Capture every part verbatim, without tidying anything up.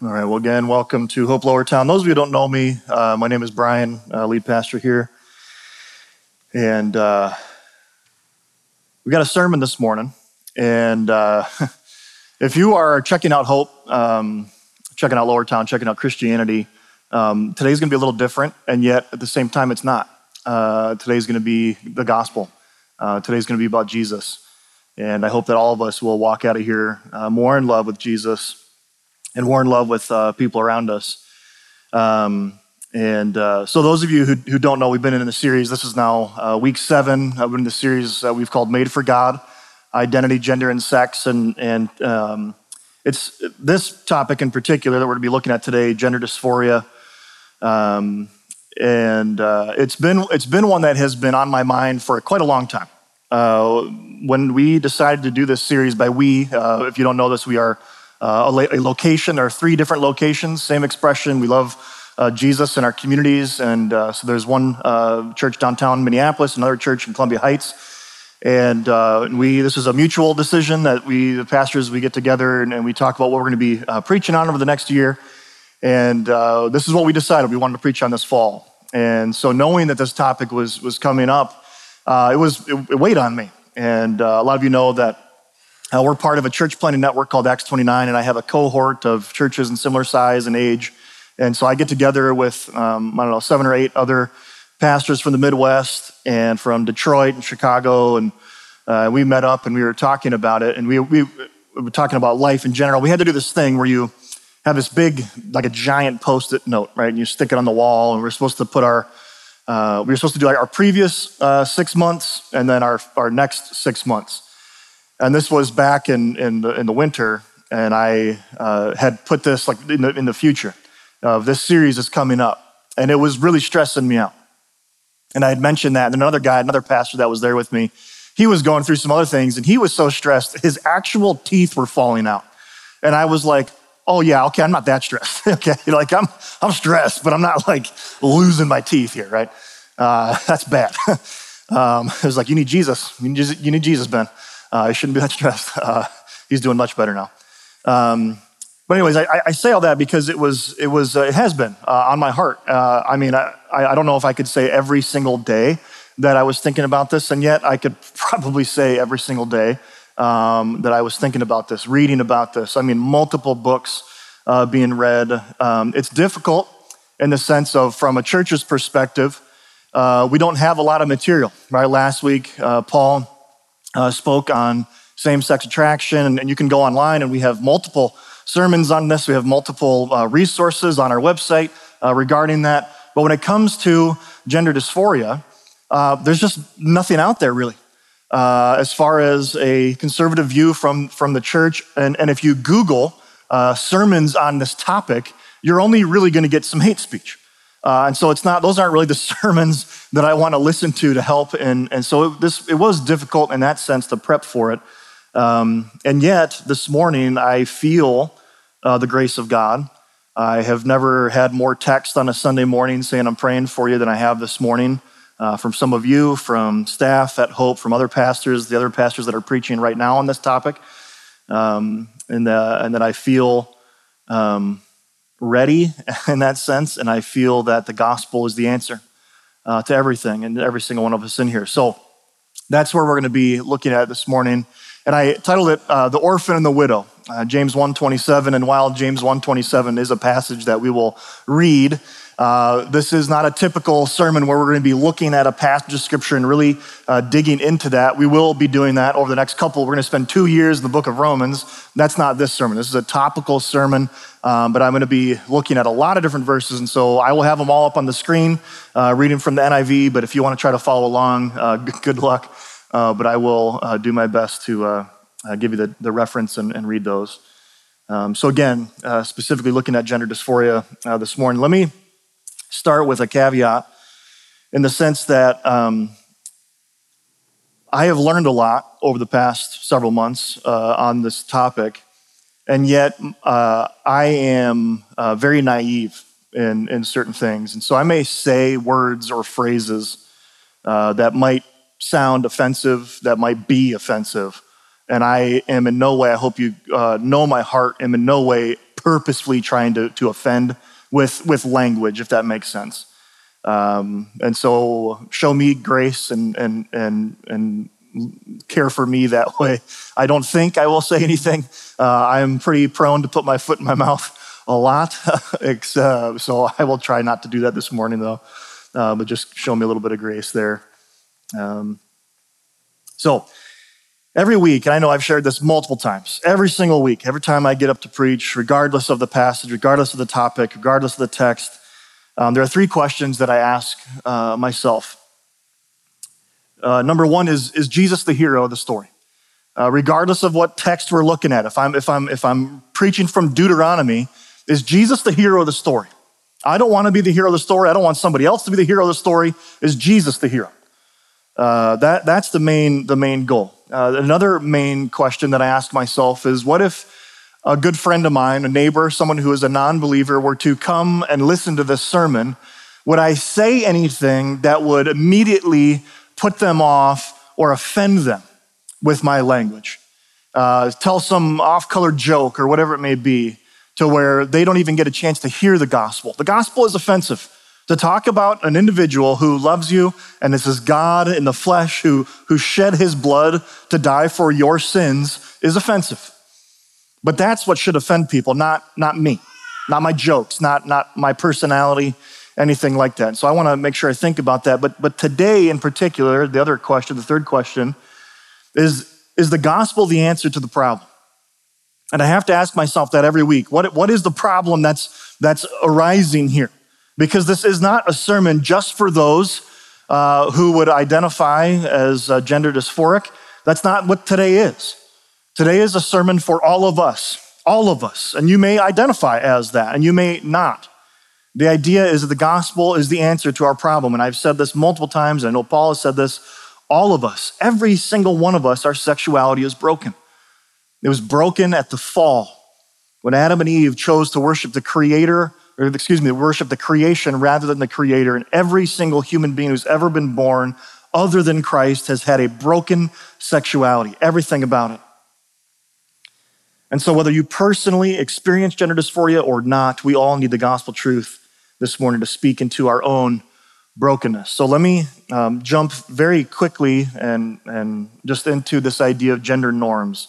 All right, well, again, welcome to Hope Lowertown. Those of you who don't know me, uh, my name is Brian, uh, lead pastor here. And uh, we got a sermon this morning. And uh, if you are checking out Hope, um, checking out Lowertown, checking out Christianity, um, today's going to be a little different, and yet at the same time, it's not. Uh, today's going to be the gospel. Uh, today's going to be about Jesus. And I hope that all of us will walk out of here uh, more in love with Jesus and more in love with uh, people around us. Um, and uh, so those of you who, who don't know, we've been in the series. This is now uh, week seven. I've been in the series uh, we've called Made for God, Identity, Gender, and Sex. And, and um, it's this topic in particular that we're going to be looking at today, gender dysphoria. Um, and uh, it's been it's been one that has been on my mind for quite a long time. Uh, when we decided to do this series, by we, uh, if you don't know this, we are Uh, a, a location. There are three different locations, same expression. We love uh, Jesus in our communities. And uh, so there's one uh, church downtown Minneapolis, another church in Columbia Heights. And uh, we this is a mutual decision that we, the pastors, we get together and, and we talk about what we're going to be uh, preaching on over the next year. And uh, this is what we decided we wanted to preach on this fall. And so knowing that this topic was, was coming up, uh, it was it, it weighed on me. And uh, a lot of you know that Uh, we're part of a church planting network called Acts twenty-nine, and I have a cohort of churches in similar size and age. And so I get together with, um, I don't know, seven or eight other pastors from the Midwest and from Detroit and Chicago. And uh, we met up and we were talking about it. And we, we, we were talking about life in general. We had to do this thing where you have this big, like a giant Post-it note, right? And you stick it on the wall. And we're supposed to put our, uh, we were supposed to do like our previous uh, six months and then our, our next six months. And this was back in, in, the, in the winter, and I uh, had put this like in the, in the future. Uh, this series is coming up, and it was really stressing me out. And I had mentioned that, and another guy, another pastor that was there with me, he was going through some other things, and he was so stressed, his actual teeth were falling out. And I was like, oh yeah, okay, I'm not that stressed. okay, like I'm I'm stressed, but I'm not like losing my teeth here, right? Uh, that's bad. um, it was like, you need Jesus. You need Jesus, you need Jesus, Ben. Uh, I shouldn't be that stressed. Uh, he's doing much better now. Um, but anyways, I, I say all that because it was, it was, uh, it has been uh, on my heart. Uh, I mean, I, I don't know if I could say every single day that I was thinking about this, and yet I could probably say every single day um, that I was thinking about this, reading about this. I mean, multiple books uh, being read. Um, it's difficult in the sense of, from a church's perspective, uh, we don't have a lot of material, right? Last week, uh, Paul Uh, spoke on same-sex attraction, and, and you can go online, and we have multiple sermons on this. We have multiple uh, resources on our website uh, regarding that. But when it comes to gender dysphoria, uh, there's just nothing out there really, uh, as far as a conservative view from, from the church. And, and if you Google uh, sermons on this topic, you're only really going to get some hate speech. Uh, and so it's not; those aren't really the sermons that I want to listen to to help. And, and so it, this it was difficult in that sense to prep for it. Um, and yet this morning I feel uh, the grace of God. I have never had more text on a Sunday morning saying I'm praying for you than I have this morning uh, from some of you, from staff at Hope, from other pastors, the other pastors that are preaching right now on this topic. Um, and, uh, and that I feel Um, ready in that sense, and I feel that the gospel is the answer uh, to everything and every single one of us in here. So that's where we're going to be looking at this morning. And I titled it uh, The Orphan and the Widow, uh, James one twenty-seven. And while James one twenty-seven is a passage that we will read, uh, this is not a typical sermon where we're going to be looking at a passage of scripture and really uh, digging into that. We will be doing that over the next couple. We're going to spend two years in the book of Romans. That's not this sermon. This is a topical sermon, um, but I'm going to be looking at a lot of different verses. And so I will have them all up on the screen, uh, reading from the N I V. But if you want to try to follow along, uh, good luck. Uh, but I will uh, do my best to uh, uh, give you the, the reference and, and read those. Um, so again, uh, specifically looking at gender dysphoria uh, this morning, let me start with a caveat in the sense that um, I have learned a lot over the past several months uh, on this topic, and yet uh, I am uh, very naive in, in certain things. And so I may say words or phrases uh, that might sound offensive, that might be offensive. And I am in no way, I hope you uh, know my heart, am in no way purposefully trying to, to offend with, with language, if that makes sense. Um, and so show me grace and, and, and, and care for me that way. I don't think I will say anything. Uh, I'm pretty prone to put my foot in my mouth a lot. uh, so I will try not to do that this morning though. Uh, but just show me a little bit of grace there. Um, so every week, and I know I've shared this multiple times, every single week, every time I get up to preach, regardless of the passage, regardless of the topic, regardless of the text, um, there are three questions that I ask uh, myself. Uh, number one is, is Jesus the hero of the story? Uh, regardless of what text we're looking at, if I'm, if I'm, if I'm preaching from Deuteronomy, is Jesus the hero of the story? I don't want to be the hero of the story. I don't want somebody else to be the hero of the story. Is Jesus the hero? Uh, that, that's the main, the main goal. Uh, another main question that I ask myself is, what if a good friend of mine, a neighbor, someone who is a non-believer, were to come and listen to this sermon? Would I say anything that would immediately put them off or offend them with my language? Uh, tell some off-color joke or whatever it may be, to where they don't even get a chance to hear the gospel. The gospel is offensive. To talk about an individual who loves you, and this is God in the flesh who, who shed his blood to die for your sins, is offensive. But that's what should offend people, not, not me, not my jokes, not, not my personality, anything like that. So I want to make sure I think about that. But, but today in particular, the other question, the third question, is, is the gospel the answer to the problem? And I have to ask myself that every week. What, what is the problem that's, that's arising here? Because this is not a sermon just for those uh, who would identify as uh, gender dysphoric. That's not what today is. Today is a sermon for all of us, all of us. And you may identify as that, and you may not. The idea is that the gospel is the answer to our problem. And I've said this multiple times. I know Paul has said this. All of us, every single one of us, our sexuality is broken. It was broken at the fall when Adam and Eve chose to worship the creator, or excuse me, worship the creation rather than the creator. And every single human being who's ever been born other than Christ has had a broken sexuality, everything about it. And so whether you personally experience gender dysphoria or not, we all need the gospel truth this morning to speak into our own brokenness. So let me um, jump very quickly and, and just into this idea of gender norms.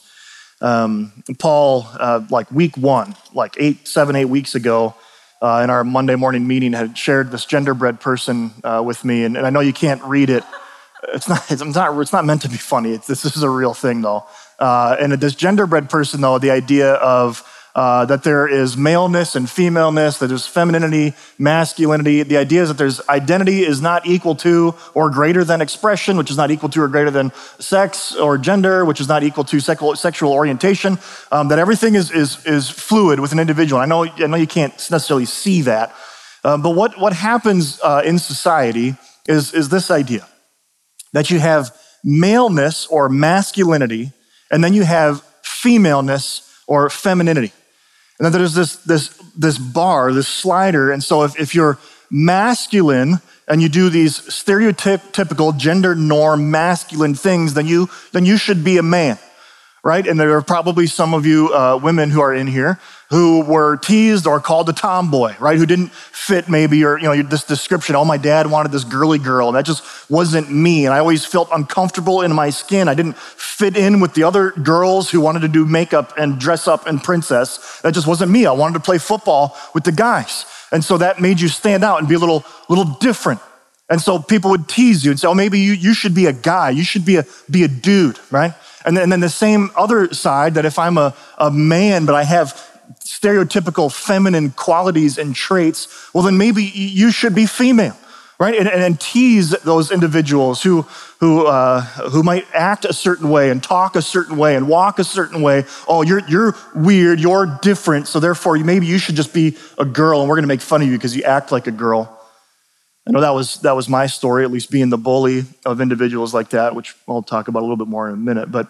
Um, Paul, uh, like week one, like eight, seven, eight weeks ago, uh, in our Monday morning meeting, had shared this genderbread person uh, with me, and, and I know you can't read it. It's not. It's not. It's not meant to be funny. It's, this is a real thing, though. Uh, and this genderbread person, though, the idea of uh, that there is maleness and femaleness, that there's femininity, masculinity. The idea is that there's identity is not equal to or greater than expression, which is not equal to or greater than sex or gender, which is not equal to sexual, sexual orientation. Um, that everything is, is, is fluid with an individual. I know, I know you can't necessarily see that, um, but what, what happens uh, in society is, is this idea that you have maleness or masculinity, and then you have femaleness or femininity. And then there's this, this, this bar, this slider. And so if, if you're masculine and you do these stereotypical gender norm masculine things, then you, then you should be a man, right? And there are probably some of you uh, women who are in here who were teased or called a tomboy, right? Who didn't fit maybe your, you know, this description. Oh, my dad wanted this girly girl, and that just wasn't me. And I always felt uncomfortable in my skin. I didn't fit in with the other girls who wanted to do makeup and dress up in princess. That just wasn't me. I wanted to play football with the guys. And so that made you stand out and be a little, little different. And so people would tease you and say, oh, maybe you, you should be a guy. You should be a, be a dude, right? And then, and then the same other side, that if I'm a, a man, but I have stereotypical feminine qualities and traits, well, then maybe you should be female, right? And, and, and tease those individuals who, who, uh, who might act a certain way and talk a certain way and walk a certain way. Oh, you're, you're weird, you're different, so therefore maybe you should just be a girl, and we're gonna make fun of you because you act like a girl. I know that was, that was my story, at least being the bully of individuals like that, which I'll talk about a little bit more in a minute. But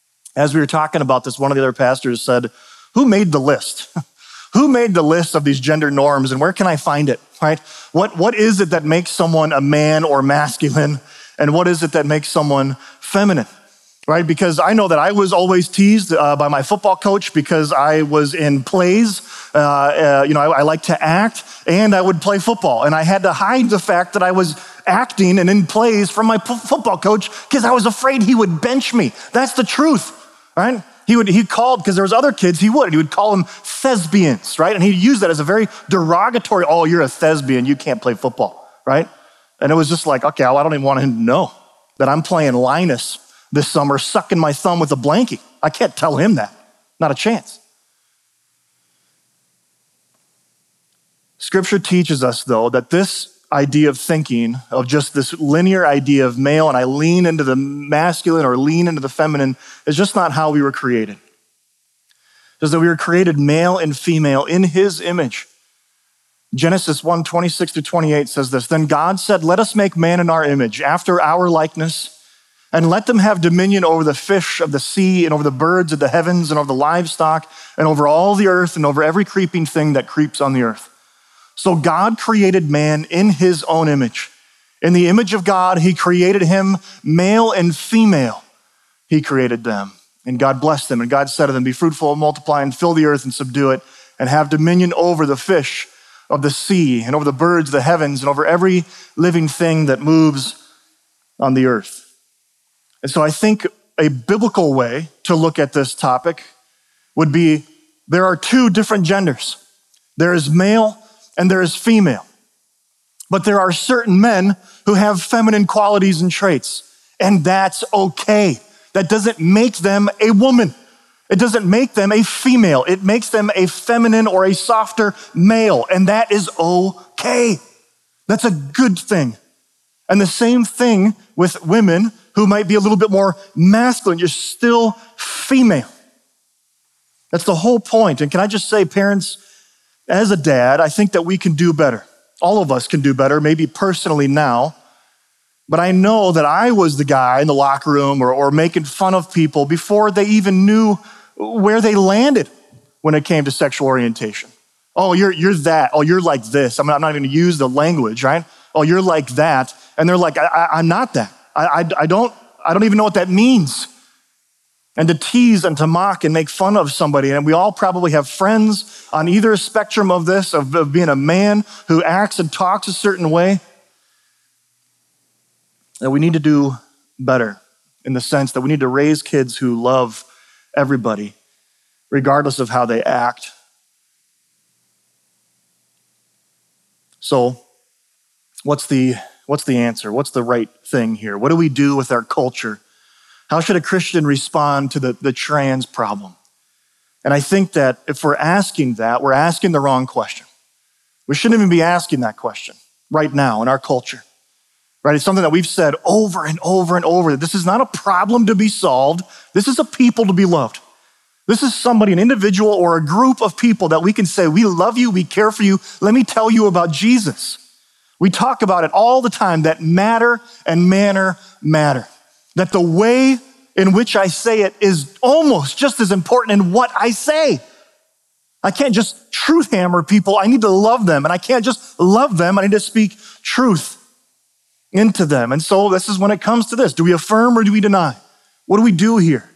as we were talking about this, one of the other pastors said, who made the list? Who made the list of these gender norms, and where can I find it, right? What, what is it that makes someone a man or masculine, and what is it that makes someone feminine, right? Because I know that I was always teased uh, by my football coach because I was in plays Uh, uh, you know, I, I like to act, and I would play football. And I had to hide the fact that I was acting and in plays from my p- football coach because I was afraid he would bench me. That's the truth, right? He would, he called, because there was other kids, he would, he would call them thespians, right? And he'd use that as a very derogatory, oh, you're a thespian, you can't play football, right? And it was just like, okay, well, I don't even want him to know that I'm playing Linus this summer, sucking my thumb with a blankie. I can't tell him that, not a chance. Scripture teaches us, though, that this idea of thinking, of just this linear idea of male, and I lean into the masculine or lean into the feminine, is just not how we were created. Just that we were created male and female in his image. Genesis one, twenty-six to twenty-eight says this, then God said, let us make man in our image, after our likeness, and let them have dominion over the fish of the sea and over the birds of the heavens and over the livestock and over all the earth and over every creeping thing that creeps on the earth. So God created man in his own image. In the image of God, he created him, male and female. He created them. And God blessed them. And God said to them, be fruitful and multiply and fill the earth and subdue it and have dominion over the fish of the sea and over the birds of the heavens and over every living thing that moves on the earth. And so I think a biblical way to look at this topic would be there are two different genders. There is male and there is female. But there are certain men who have feminine qualities and traits, and that's okay. That doesn't make them a woman. It doesn't make them a female. It makes them a feminine or a softer male, and that is okay. That's a good thing. And the same thing with women who might be a little bit more masculine. You're still female. That's the whole point. And can I just say, parents, as a dad, I think that we can do better. All of us can do better, maybe personally now. But I know that I was the guy in the locker room or, or making fun of people before they even knew where they landed when it came to sexual orientation. Oh, you're you're that. Oh, you're like this. I'm not, I'm not even going to use the language, right? Oh, you're like that. And they're like, I, I, I'm not that. I, I, I don't I don't even know what that means. And to tease and to mock and make fun of somebody. And we all probably have friends on either spectrum of this, of, of being a man who acts and talks a certain way. That we need to do better in the sense that we need to raise kids who love everybody, regardless of how they act. So what's the, what's the answer? What's the right thing here? What do we do with our culture? How should a Christian respond to the, the trans problem? And I think that if we're asking that, we're asking the wrong question. We shouldn't even be asking that question right now in our culture. Right? It's something that we've said over and over and over. This is not a problem to be solved. This is a people to be loved. This is somebody, an individual or a group of people that we can say, we love you, we care for you. Let me tell you about Jesus. We talk about it all the time, that matter and manner matter. That the way in which I say it is almost just as important in what I say. I can't just truth hammer people. I need to love them. And I can't just love them. I need to speak truth into them. And so this is when it comes to this. Do we affirm or do we deny? What do we do here?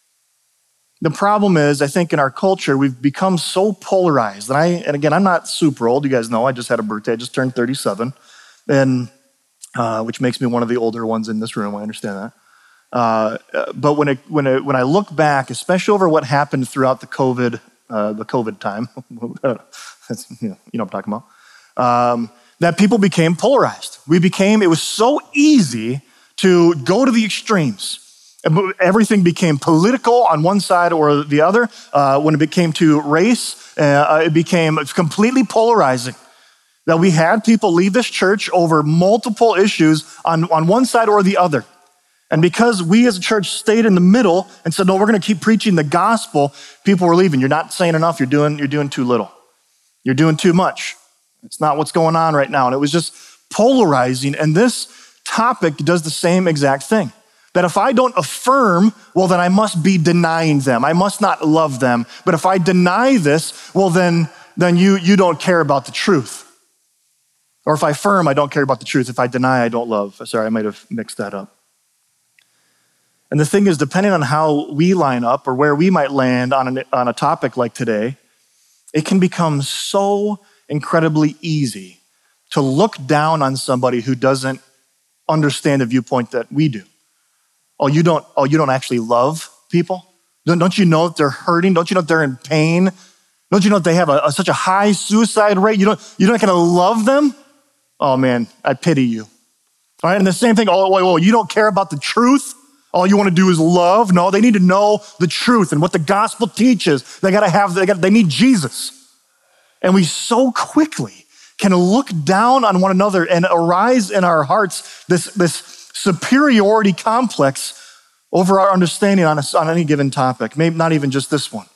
The problem is, I think in our culture, we've become so polarized. And I, and again, I'm not super old. You guys know I just had a birthday. I just turned thirty-seven, and uh, which makes me one of the older ones in this room. I understand that. Uh, but when it, when it, when I look back, especially over what happened throughout the COVID, uh, the COVID time, that's, you know, you know what I'm talking about, um, that people became polarized. We became, it was so easy to go to the extremes. Everything became political on one side or the other. Uh, when it came to race, uh, it became completely polarizing. That we had people leave this church over multiple issues on, on one side or the other. And because we as a church stayed in the middle and said, no, we're going to keep preaching the gospel, people were leaving. You're not saying enough. You're doing, you're doing too little. You're doing too much. It's not what's going on right now. And it was just polarizing. And this topic does the same exact thing. That if I don't affirm, well, then I must be denying them. I must not love them. But if I deny this, well, then, then you, you don't care about the truth. Or if I affirm, I don't care about the truth. If I deny, I don't love. Sorry, I might have mixed that up. And the thing is, depending on how we line up or where we might land on, an, on a topic like today, it can become so incredibly easy to look down on somebody who doesn't understand the viewpoint that we do. Oh, you don't, oh, you don't actually love people? Don't, don't you know that they're hurting? Don't you know that they're in pain? Don't you know that they have a, a, such a high suicide rate? You don't, you're not gonna love them? Oh man, I pity you. All right, and the same thing, oh, wait, wait, you don't care about the truth? All you wanna do is love? No, they need to know the truth and what the gospel teaches. They gotta have, they, gotta, they need Jesus. And we so quickly can look down on one another and arise in our hearts this, this superiority complex over our understanding on, a, on any given topic, maybe not even just this one.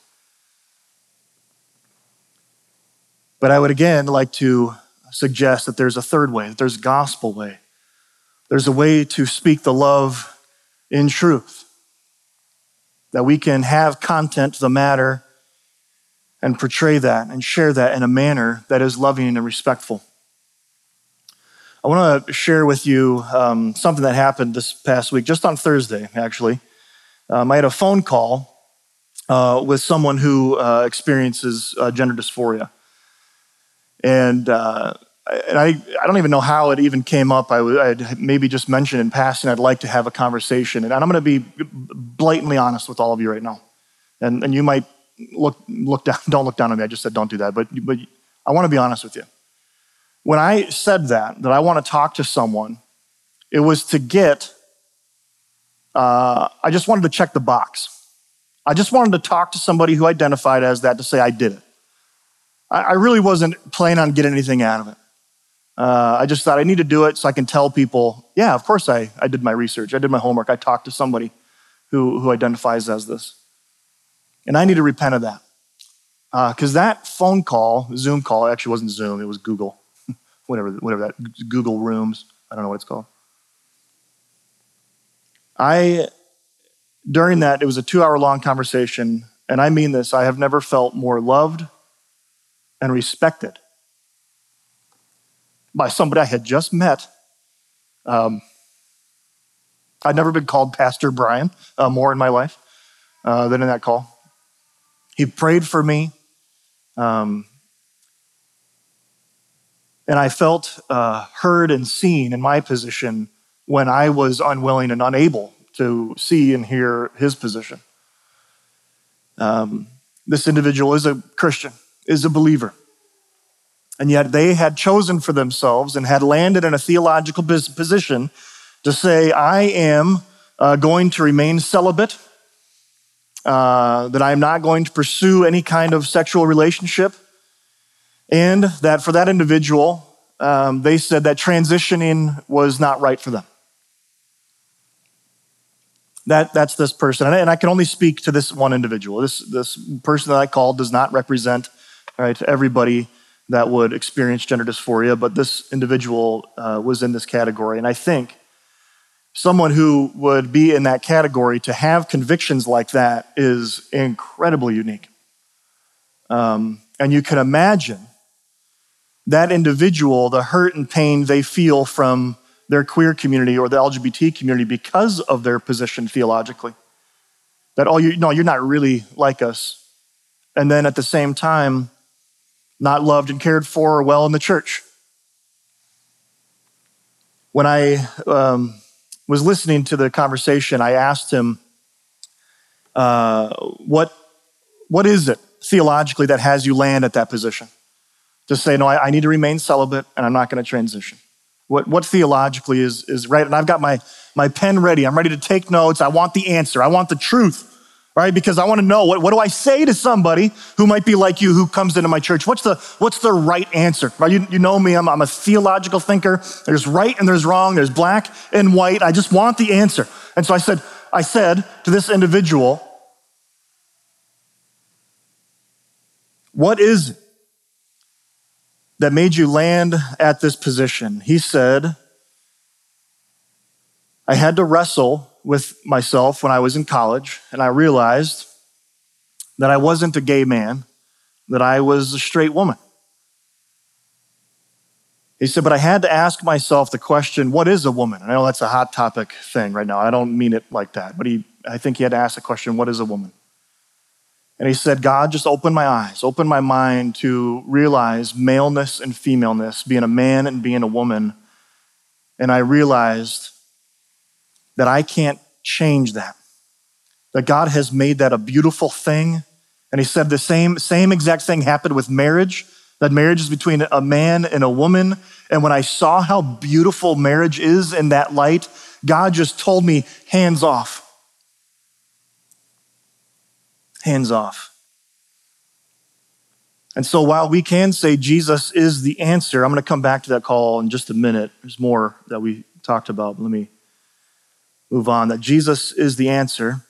But I would again like to suggest that there's a third way, that there's a gospel way. There's a way to speak the love in truth, that we can have content, the matter, and portray that and share that in a manner that is loving and respectful. I want to share with you um, something that happened this past week, just on Thursday, actually. Um, I had a phone call uh, with someone who uh, experiences uh, gender dysphoria. And, uh, and I, I don't even know how it even came up. I would I'd maybe just mentioned in passing I'd like to have a conversation. And I'm going to be blatantly honest with all of you right now. And, and you might look look down. Don't look down on me. I just said don't do that. But, but I want to be honest with you. When I said that, that I want to talk to someone, it was to get, uh, I just wanted to check the box. I just wanted to talk to somebody who identified as that to say I did it. I, I really wasn't planning on getting anything out of it. Uh, I just thought I need to do it so I can tell people, yeah, of course I, I did my research. I did my homework. I talked to somebody who, who identifies as this. And I need to repent of that. Because uh, that phone call, Zoom call, actually wasn't Zoom, it was Google. whatever, whatever that, Google Rooms, I don't know what it's called. I, during that, it was a two hour long conversation, and I mean this, I have never felt more loved and respected by somebody I had just met. Um, I'd never been called Pastor Brian uh, more in my life uh, than in that call. He prayed for me, um, and I felt uh, heard and seen in my position when I was unwilling and unable to see and hear his position. Um, this individual is a Christian, is a believer, and yet they had chosen for themselves and had landed in a theological position to say, I am uh, going to remain celibate, Uh, that I'm not going to pursue any kind of sexual relationship, and that for that individual, um, they said that transitioning was not right for them. That, that's this person, and I, and I can only speak to this one individual. This, this person that I called does not represent, right, everybody that would experience gender dysphoria, but this individual uh, was in this category, and I think someone who would be in that category to have convictions like that is incredibly unique. Um, and you can imagine that individual, the hurt and pain they feel from their queer community or the L G B T community because of their position theologically. That, oh, you, no, you're not really like us. And then at the same time, not loved and cared for well in the church. When I um, was listening to the conversation, I asked him, uh, what, what is it theologically that has you land at that position? To say, no, I, I need to remain celibate and I'm not going to transition. What, what theologically is, is right? And I've got my, my pen ready. I'm ready to take notes. I want the answer. I want the truth, right? Because I want to know, what, what do I say to somebody who might be like you, who comes into my church? What's the, what's the right answer? Right? You, you know me, I'm, I'm a theological thinker. There's right and there's wrong. There's black and white. I just want the answer. And so I said, I said to this individual, what is it that made you land at this position? He said, I had to wrestle with myself when I was in college, and I realized that I wasn't a gay man, that I was a straight woman. He said, but I had to ask myself the question, what is a woman? And I know that's a hot topic thing right now. I don't mean it like that, but he, I think he had to ask the question, what is a woman? And he said, God, just open my eyes, open my mind to realize maleness and femaleness, being a man and being a woman. And I realized that I can't change that, that God has made that a beautiful thing. And he said the same, same exact thing happened with marriage, that marriage is between a man and a woman. And when I saw how beautiful marriage is in that light, God just told me, hands off. Hands off. And so while we can say Jesus is the answer, I'm going to come back to that call in just a minute. There's more that we talked about. Let me move on. That Jesus is the answer.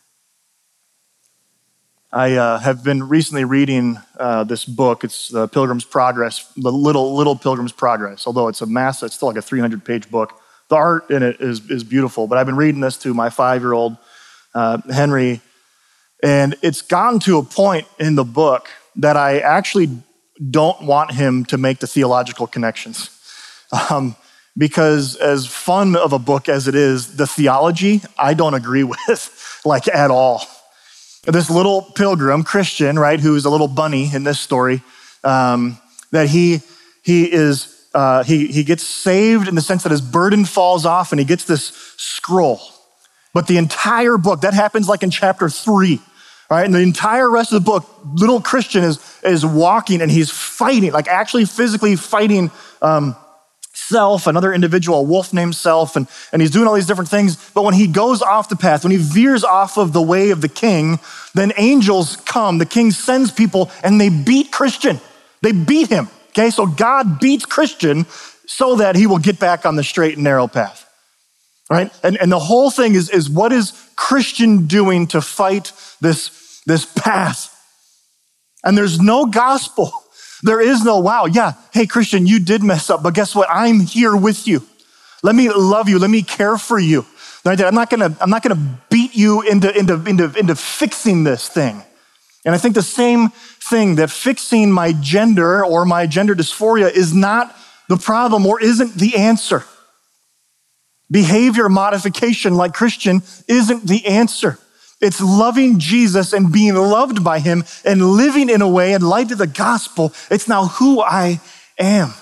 I uh, have been recently reading uh, this book. It's the Pilgrim's Progress, the little little Pilgrim's Progress. Although it's a massive, it's still like a three hundred page book. The art in it is, is beautiful. But I've been reading this to my five-year-old, uh, Henry, and it's gotten to a point in the book that I actually don't want him to make the theological connections. Um, because as fun of a book as it is, the theology, I don't agree with, like at all. This little pilgrim, Christian, right, who's a little bunny in this story, um, that he he is, uh, he, he gets saved in the sense that his burden falls off and he gets this scroll. But the entire book, that happens like in chapter three. Right? And the entire rest of the book, little Christian is, is walking and he's fighting, like actually physically fighting um, self, another individual, a wolf named Self, and, and he's doing all these different things. But when he goes off the path, when he veers off of the way of the king, then angels come, the king sends people and they beat Christian. They beat him, okay? So God beats Christian so that he will get back on the straight and narrow path. Right? And, and the whole thing is, is what is Christian doing to fight this, this path? And there's no gospel. There is no, wow, yeah, hey, Christian, you did mess up, but guess what? I'm here with you. Let me love you. Let me care for you. Right? I'm not gonna, I'm not gonna beat you into, into, into, into fixing this thing. And I think the same thing, that fixing my gender or my gender dysphoria is not the problem or isn't the answer. Behavior modification like Christian isn't the answer. It's loving Jesus and being loved by him and living in a way in light of the gospel. It's now who I am.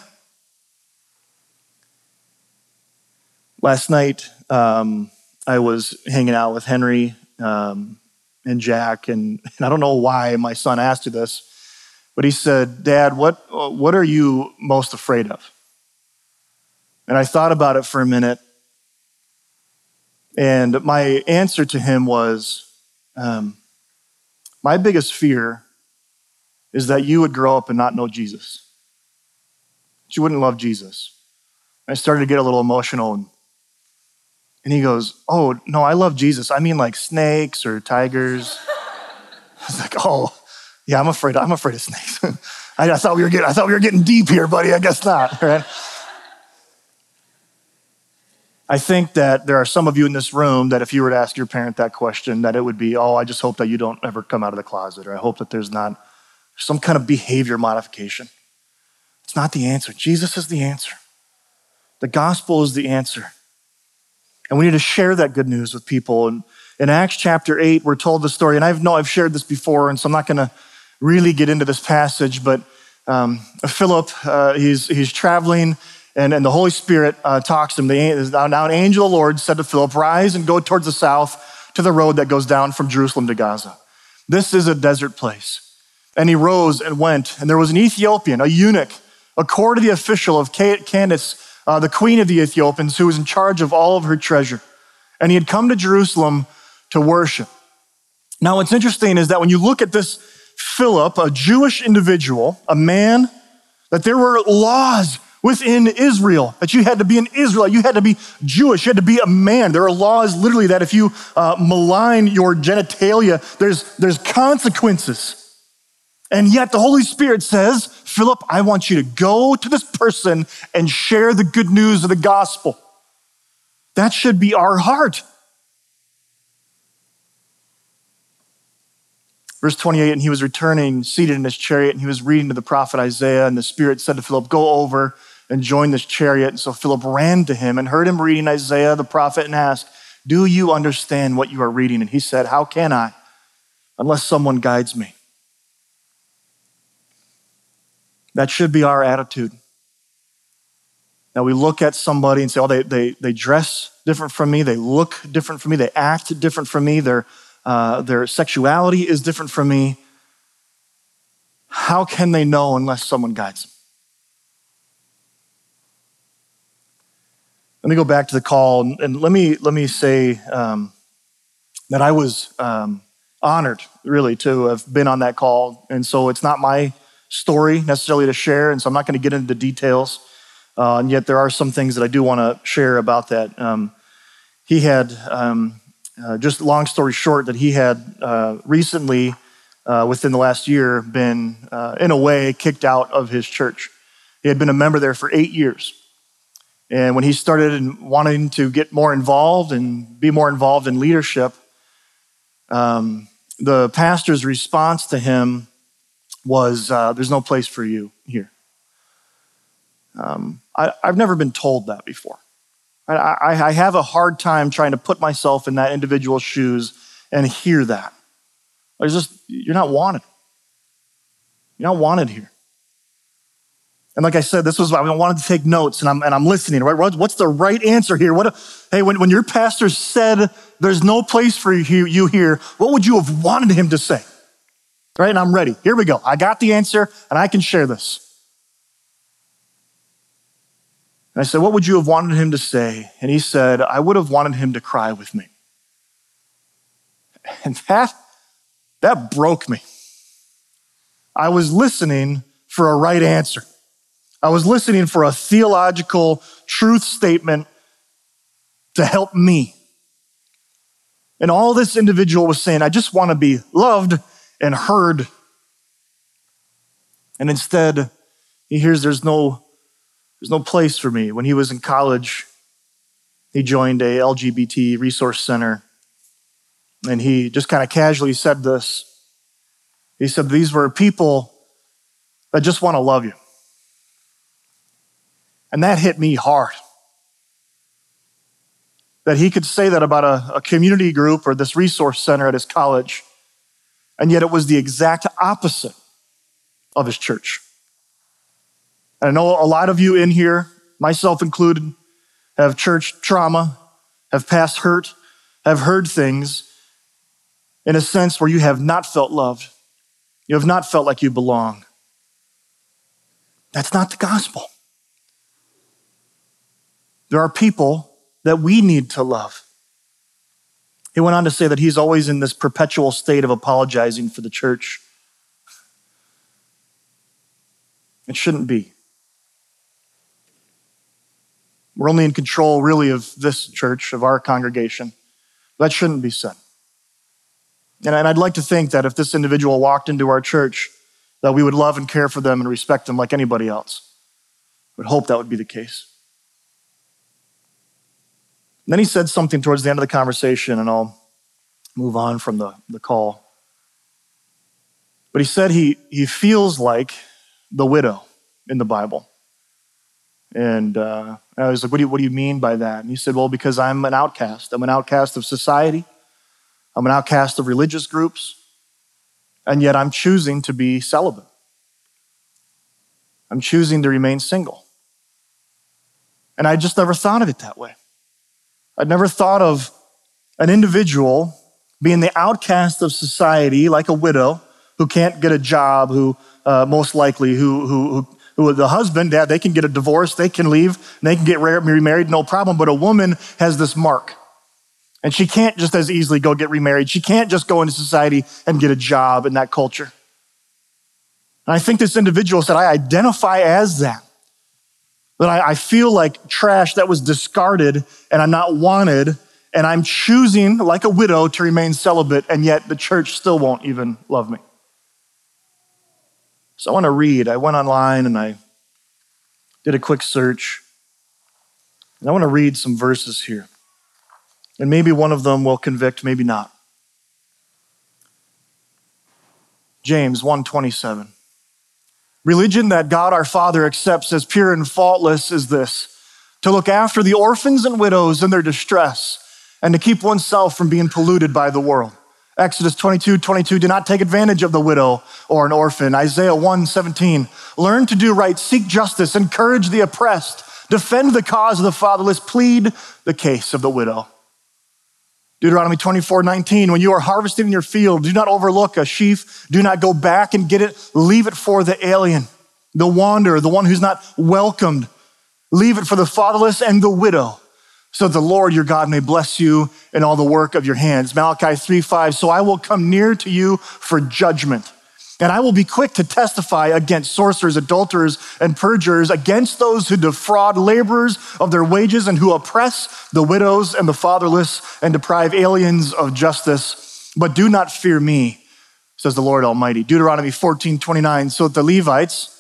Last night, um, I was hanging out with Henry um, and Jack, and, and I don't know why my son asked you this, but he said, Dad, what, what are you most afraid of? And I thought about it for a minute. And my answer to him was, um, my biggest fear is that you would grow up and not know Jesus. That you wouldn't love Jesus. I started to get a little emotional. And, and he goes, oh, no, I love Jesus. I mean like snakes or tigers. I was like, oh, yeah, I'm afraid, I'm afraid of snakes. I, I thought we were getting, I thought we were getting deep here, buddy. I guess not, right? I think that there are some of you in this room that if you were to ask your parent that question, that it would be, oh, I just hope that you don't ever come out of the closet, or I hope that there's not some kind of behavior modification. It's not the answer. Jesus is the answer. The gospel is the answer. And we need to share that good news with people. And in Acts chapter eight, we're told the story, and I know I've shared this before, and so I'm not gonna really get into this passage, but um, Philip, uh, he's, he's traveling, And, and the Holy Spirit uh, talks to him. The, now an angel of the Lord said to Philip, rise and go towards the south to the road that goes down from Jerusalem to Gaza. This is a desert place. And he rose and went. And there was an Ethiopian, a eunuch, a court of the official of Candace, uh, the queen of the Ethiopians, who was in charge of all of her treasure. And he had come to Jerusalem to worship. Now what's interesting is that when you look at this Philip, a Jewish individual, a man, that there were laws within Israel, that you had to be an Israelite, you had to be Jewish, you had to be a man. There are laws literally that if you uh, malign your genitalia, there's, there's consequences. And yet the Holy Spirit says, Philip, I want you to go to this person and share the good news of the gospel. That should be our heart. Verse twenty-eight, and he was returning, seated in his chariot, and he was reading to the prophet Isaiah, and the Spirit said to Philip, go over and join this chariot. And so Philip ran to him and heard him reading Isaiah the prophet and asked, do you understand what you are reading? And he said, how can I, unless someone guides me? That should be our attitude. Now we look at somebody and say, oh, they, they, they dress different from me, they look different from me, they act different from me, their, uh, their sexuality is different from me. How can they know unless someone guides them? Let me go back to the call, and, and let me let me say um, that I was um, honored, really, to have been on that call. And so it's not my story necessarily to share, and so I'm not going to get into the details. Uh, and yet there are some things that I do want to share about that. Um, he had, um, uh, just long story short, that he had uh, recently, uh, within the last year, been, uh, in a way, kicked out of his church. He had been a member there for eight years. And when he started wanting to get more involved and be more involved in leadership, um, the pastor's response to him was, uh, there's no place for you here. Um, I, I've never been told that before. I, I, I have a hard time trying to put myself in that individual's shoes and hear that. It's just, you're not wanted. You're not wanted here. And like I said, this was, I wanted to take notes, and I'm, and I'm listening, right? What's the right answer here? What? Hey, when, when your pastor said there's no place for you, you here, what would you have wanted him to say? Right, and I'm ready. Here we go. I got the answer, and I can share this. And I said, what would you have wanted him to say? And he said, I would have wanted him to cry with me. And that, that broke me. I was listening for a right answer. I was listening for a theological truth statement to help me. And all this individual was saying, I just want to be loved and heard. And instead, he hears there's no, there's no place for me. When he was in college, he joined a L G B T resource center. And he just kind of casually said this. He said, these were people that just want to love you. And that hit me hard. That he could say that about a, a community group or this resource center at his college, and yet it was the exact opposite of his church. And I know a lot of you in here, myself included, have church trauma, have past hurt, have heard things in a sense where you have not felt loved. You have not felt like you belong. That's not the gospel. There are people that we need to love. He went on to say that he's always in this perpetual state of apologizing for the church. It shouldn't be. We're only in control, really, of this church, of our congregation. That shouldn't be said. And I'd like to think that if this individual walked into our church, that we would love and care for them and respect them like anybody else. I would hope that would be the case. And then he said something towards the end of the conversation, and I'll move on from the, the call. But he said he, he feels like the widow in the Bible. And uh, I was like, what do, you, what do you mean by that? And he said, well, because I'm an outcast. I'm an outcast of society. I'm an outcast of religious groups. And yet I'm choosing to be celibate. I'm choosing to remain single. And I just never thought of it that way. I'd never thought of an individual being the outcast of society, like a widow who can't get a job, who uh, most likely, who, who, who, who the husband, dad, they can get a divorce, they can leave, and they can get remarried, no problem. But a woman has this mark. And she can't just as easily go get remarried. She can't just go into society and get a job in that culture. And I think this individual said, I identify as that. That I, I feel like trash that was discarded and I'm not wanted, and I'm choosing, like a widow, to remain celibate, and yet the church still won't even love me. So I want to read. I went online and I did a quick search. And I want to read some verses here. And maybe one of them will convict, maybe not. James one twenty-seven. Religion that God our Father accepts as pure and faultless is this: to look after the orphans and widows in their distress, and to keep oneself from being polluted by the world. Exodus twenty-two, twenty-two, do not take advantage of the widow or an orphan. Isaiah one, seventeen, learn to do right, seek justice, encourage the oppressed, defend the cause of the fatherless, plead the case of the widow. Deuteronomy twenty-four, nineteen, when you are harvesting in your field, do not overlook a sheaf, do not go back and get it, leave it for the alien, the wanderer, the one who's not welcomed. Leave it for the fatherless and the widow, so that the Lord your God may bless you in all the work of your hands. Malachi three, five, so I will come near to you for judgment, and I will be quick to testify against sorcerers, adulterers, and perjurers, against those who defraud laborers of their wages and who oppress the widows and the fatherless and deprive aliens of justice. But do not fear me, says the Lord Almighty. Deuteronomy fourteen, twenty-nine, so that the Levites,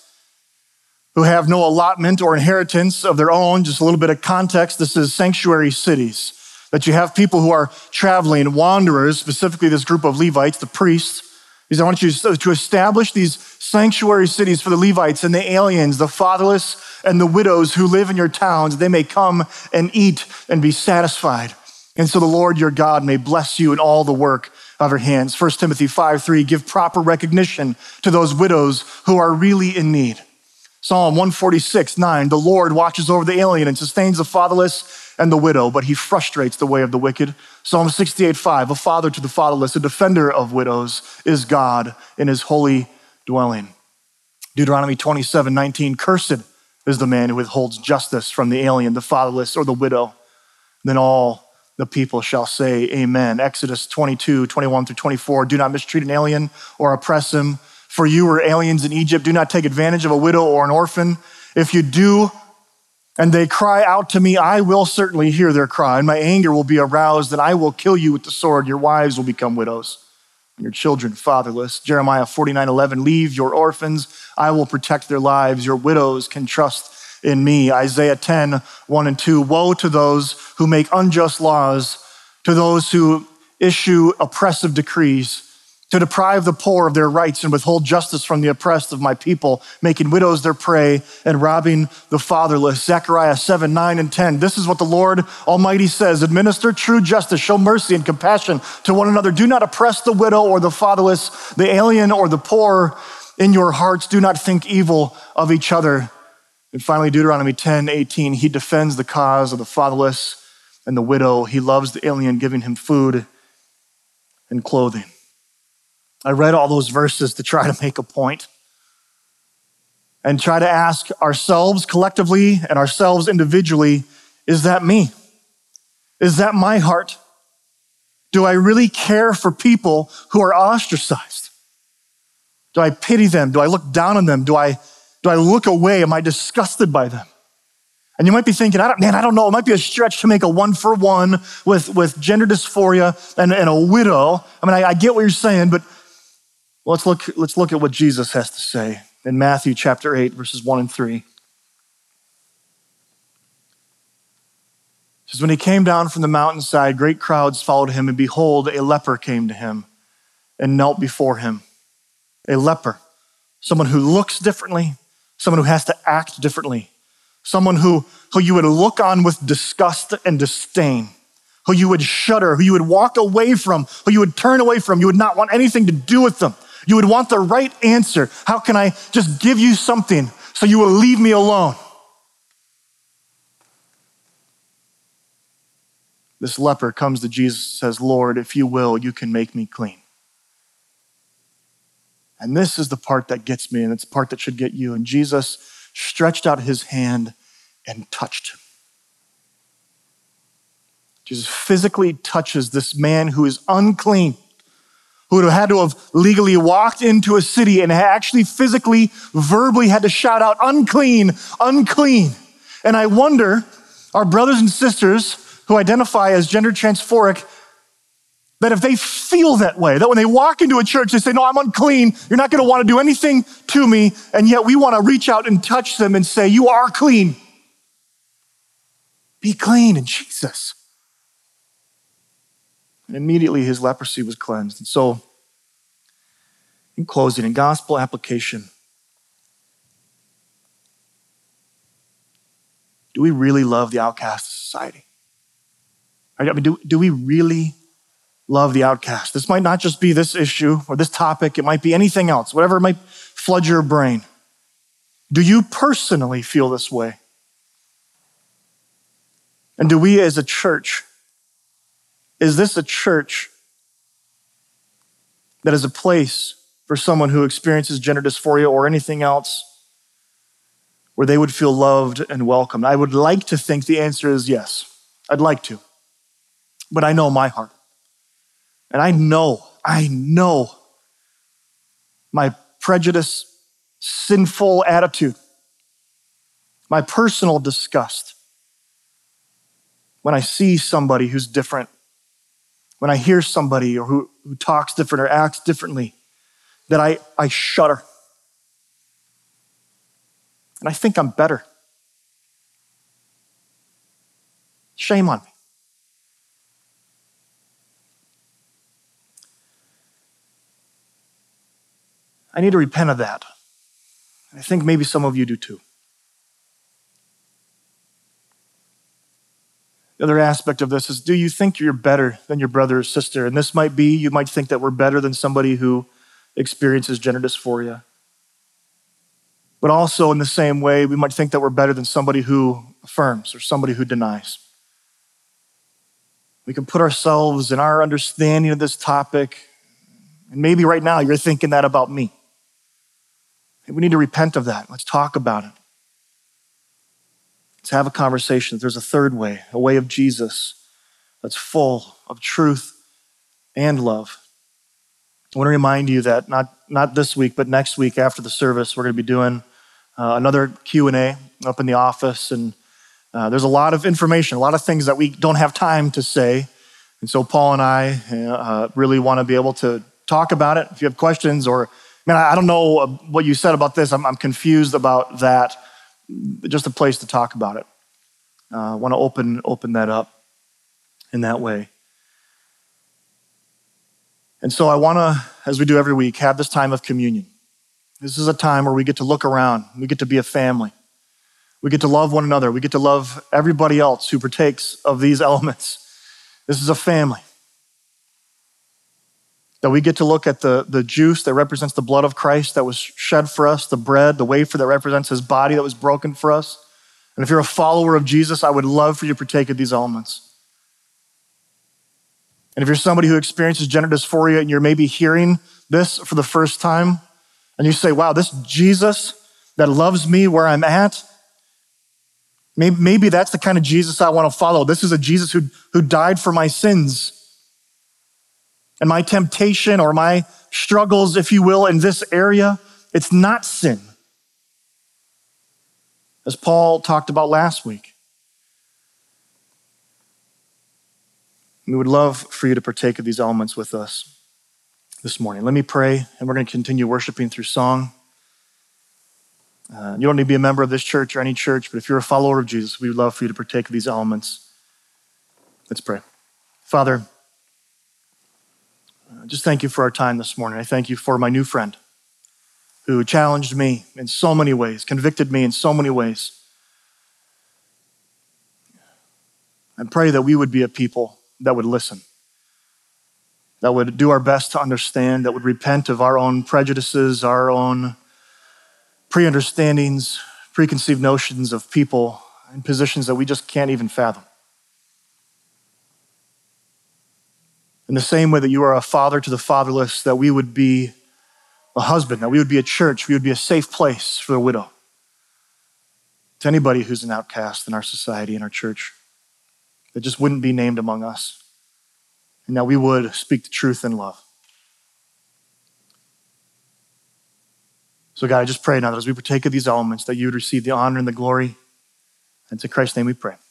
who have no allotment or inheritance of their own, just a little bit of context, this is sanctuary cities, that you have people who are traveling, wanderers, specifically this group of Levites, the priests. He said, I want you to establish these sanctuary cities for the Levites and the aliens, the fatherless and the widows who live in your towns. They may come and eat and be satisfied. And so the Lord your God may bless you in all the work of your hands. First Timothy five, three, give proper recognition to those widows who are really in need. Psalm one forty-six, nine, the Lord watches over the alien and sustains the fatherless and the widow, but he frustrates the way of the wicked. Psalm sixty-eight, five, a father to the fatherless, a defender of widows is God in his holy dwelling. Deuteronomy twenty-seven, nineteen, cursed is the man who withholds justice from the alien, the fatherless, or the widow. Then all the people shall say amen. Exodus twenty-two, twenty-one through twenty-four, do not mistreat an alien or oppress him. For you were aliens in Egypt. Do not take advantage of a widow or an orphan. If you do, and they cry out to me, I will certainly hear their cry, and my anger will be aroused, and I will kill you with the sword. Your wives will become widows, and your children fatherless. Jeremiah forty-nine, eleven, leave your orphans. I will protect their lives. Your widows can trust in me. Isaiah ten, one and two, woe to those who make unjust laws, to those who issue oppressive decrees, to deprive the poor of their rights and withhold justice from the oppressed of my people, making widows their prey and robbing the fatherless. Zechariah seven, nine, and ten. This is what the Lord Almighty says. Administer true justice, show mercy and compassion to one another. Do not oppress the widow or the fatherless, the alien or the poor. In your hearts, do not think evil of each other. And finally, Deuteronomy ten, eighteen, he defends the cause of the fatherless and the widow. He loves the alien, giving him food and clothing. I read all those verses to try to make a point and try to ask ourselves collectively and ourselves individually, is that me? Is that my heart? Do I really care for people who are ostracized? Do I pity them? Do I look down on them? Do I, do I look away? Am I disgusted by them? And you might be thinking, I don't, man, I don't know. It might be a stretch to make a one for one with, with gender dysphoria and, and a widow. I mean, I, I get what you're saying, but Let's look, let's look at what Jesus has to say in Matthew chapter eight, verses one and three. It says, when he came down from the mountainside, great crowds followed him, and behold, a leper came to him and knelt before him. A leper, someone who looks differently, someone who has to act differently, someone who, who you would look on with disgust and disdain, who you would shudder, who you would walk away from, who you would turn away from. You would not want anything to do with them. You would want the right answer. How can I just give you something so you will leave me alone? This leper comes to Jesus and says, Lord, if you will, you can make me clean. And this is the part that gets me, and it's the part that should get you. And Jesus stretched out his hand and touched him. Jesus physically touches this man who is unclean, who would have had to have legally walked into a city and actually physically, verbally had to shout out, unclean, unclean. And I wonder, our brothers and sisters who identify as gender transphoric, that if they feel that way, that when they walk into a church, they say, no, I'm unclean, you're not gonna wanna do anything to me, and yet we wanna reach out and touch them and say, you are clean. Be clean in Jesus. And immediately his leprosy was cleansed. And so, in closing, in gospel application, do we really love the outcast of society? I mean, do, do we really love the outcast. This might not just be this issue or this topic. It might be anything else, whatever might flood your brain. Do you personally feel this way? And do we as a church, is this a church that is a place for someone who experiences gender dysphoria or anything else where they would feel loved and welcomed? I would like to think the answer is yes. I'd like to. But I know my heart. And I know, I know my prejudice, sinful attitude, my personal disgust when I see somebody who's different, when I hear somebody or who, who talks different or acts differently, that I, I shudder. And I think I'm better. Shame on me. I need to repent of that. I think maybe some of you do too. The other aspect of this is, do you think you're better than your brother or sister? And this might be, you might think that we're better than somebody who experiences gender dysphoria. But also in the same way, we might think that we're better than somebody who affirms or somebody who denies. We can put ourselves in our understanding of this topic, and maybe right now you're thinking that about me. We need to repent of that. Let's talk about it. Let's have a conversation. There's a third way, a way of Jesus that's full of truth and love. I want to remind you that not, not this week, but next week after the service, we're going to be doing uh, another Q and A up in the office. And uh, there's a lot of information, a lot of things that we don't have time to say. And so Paul and I uh, really want to be able to talk about it. If you have questions or, man, I don't know what you said about this. I'm, I'm confused about that. Just a place to talk about it. I uh, want to open, open that up in that way. And so I want to, as we do every week, have this time of communion. This is a time where we get to look around. We get to be a family. We get to love one another. We get to love everybody else who partakes of these elements. This is a family. That we get to look at the, the juice that represents the blood of Christ that was shed for us, the bread, the wafer that represents his body that was broken for us. And if you're a follower of Jesus, I would love for you to partake of these elements. And if you're somebody who experiences gender dysphoria and you're maybe hearing this for the first time, and you say, wow, this Jesus that loves me where I'm at, maybe, maybe that's the kind of Jesus I want to follow. This is a Jesus who, who died for my sins. And my temptation or my struggles, if you will, in this area, it's not sin. As Paul talked about last week. We would love for you to partake of these elements with us this morning. Let me pray, and we're going to continue worshiping through song. Uh, you don't need to be a member of this church or any church, but if you're a follower of Jesus, we would love for you to partake of these elements. Let's pray. Father, just thank you for our time this morning. I thank you for my new friend who challenged me in so many ways, convicted me in so many ways. I pray that we would be a people that would listen, that would do our best to understand, that would repent of our own prejudices, our own pre-understandings, preconceived notions of people in positions that we just can't even fathom. In the same way that you are a father to the fatherless, that we would be a husband, that we would be a church, we would be a safe place for the widow, to anybody who's an outcast in our society, in our church, that just wouldn't be named among us, and that we would speak the truth in love. So God, I just pray now that as we partake of these elements, that you would receive the honor and the glory, and it's in Christ's name we pray.